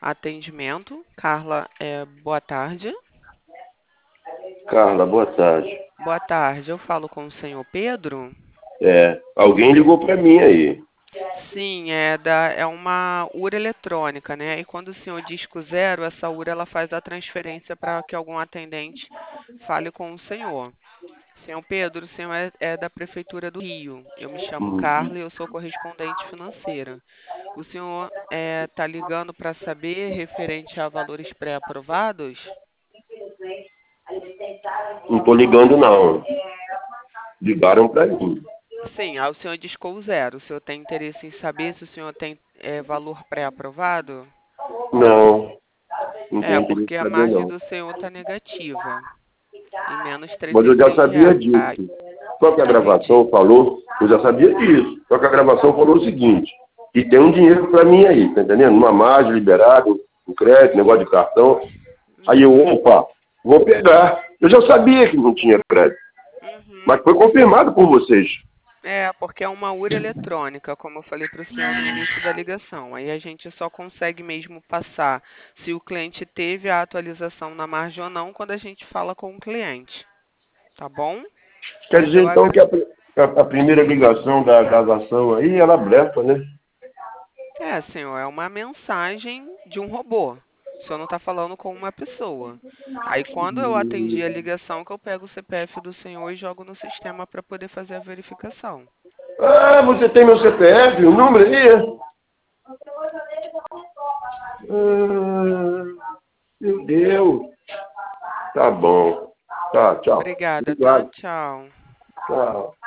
Atendimento. Carla, boa tarde. Carla, boa tarde. Boa tarde, eu falo com o senhor Pedro? Alguém ligou para mim aí. Sim, é uma URA eletrônica, né? E quando o senhor diz que o zero, essa URA ela faz a transferência para que algum atendente fale com o senhor. Senhor Pedro, o senhor é da Prefeitura do Rio. Eu me chamo Uhum. Carla e eu sou correspondente financeira. O senhor está ligando para saber referente a valores pré-aprovados? Não estou ligando, não. Ligaram para mim. Sim, aí o senhor discou o zero. O senhor tem interesse em saber se o senhor tem valor pré-aprovado? Não, não tenho interesse Porque em a saber, margem não. do senhor está negativa, em menos Mas eu já sabia R$ 36. disso. Só que a Não gravação entendi. falou, eu já sabia disso. Só que a gravação falou o seguinte, que tem um dinheiro para mim aí, tá entendendo? Uma margem liberada, um crédito, negócio de cartão. Aí eu, Uhum, opa, vou pegar. Eu já sabia que não tinha crédito, uhum. mas foi confirmado por vocês. Porque é uma URA eletrônica, como eu falei para o senhor no início da ligação. Aí a gente só consegue mesmo passar se o cliente teve a atualização na margem ou não quando a gente fala com o cliente, tá bom? Quer Mas dizer, eu então, que a primeira ligação da gravação aí, ela blefa, né? senhor, é uma mensagem de um robô. O senhor não está falando com uma pessoa. Aí, quando eu atendi a ligação, que eu pego o CPF do senhor e jogo no sistema para poder fazer a verificação. Ah, você tem meu CPF, o número aí? Meu Deus. Tá bom. Tá, tchau. Obrigada, tá? Obrigado. Tchau. Tchau.